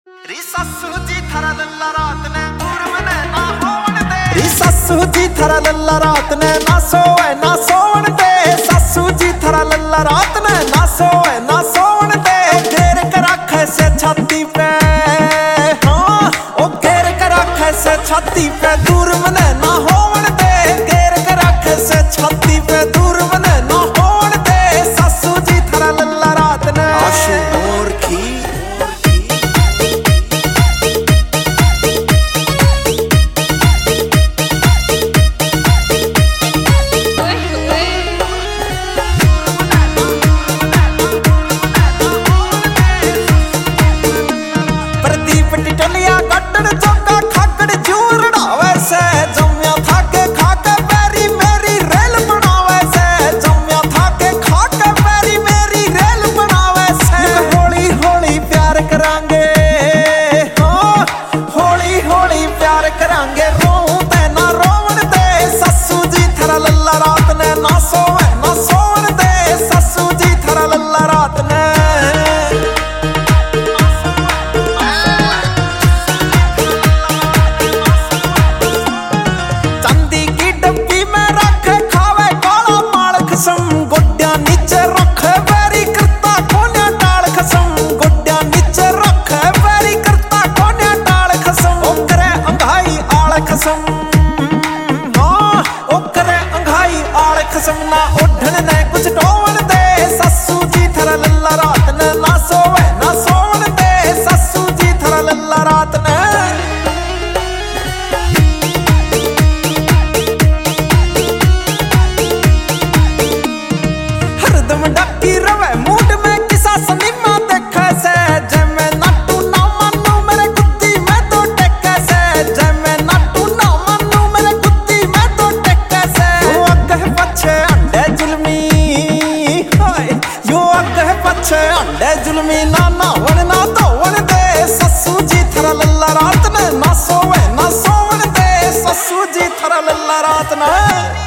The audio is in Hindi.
ससू जी थारा लल्ला रात ने ना सोए ना सोवन दे। ससू जी थारा लल्ला रात ने ना सोए ना सोवन दे। घेर के रखे से छाती पे, हाँ ओ घेर के रखे से छाती पे दूर मने ना होवन दे। घेर के रखे से छाती पे दूर मने ना होवन दे। ससू जी थारा लल्ला रात ने आशू मोर की ना उठन ने कुछ टोवन दे। ससू जी थारा लल्ला रात ने ना सोवे ना सोवन दे। ससू जी थारा लल्ला रात ने हरदम डकी रवे मूड में किसा सनीमा देखे से। जय मैं नाटू ना मानू मेरे कुत्ती मैं तो टेके से। जय मैं नाटू ना मानू मेरे कुत्ती मैं तो टेके से। यो अगे पछे पछे अंडे जुलमी ना नावन ना धोवन दे। ससू जी थारा लल्ला रात ने ना सोवे ना सोवन दे। ससू जी थारा लल्ला रात ने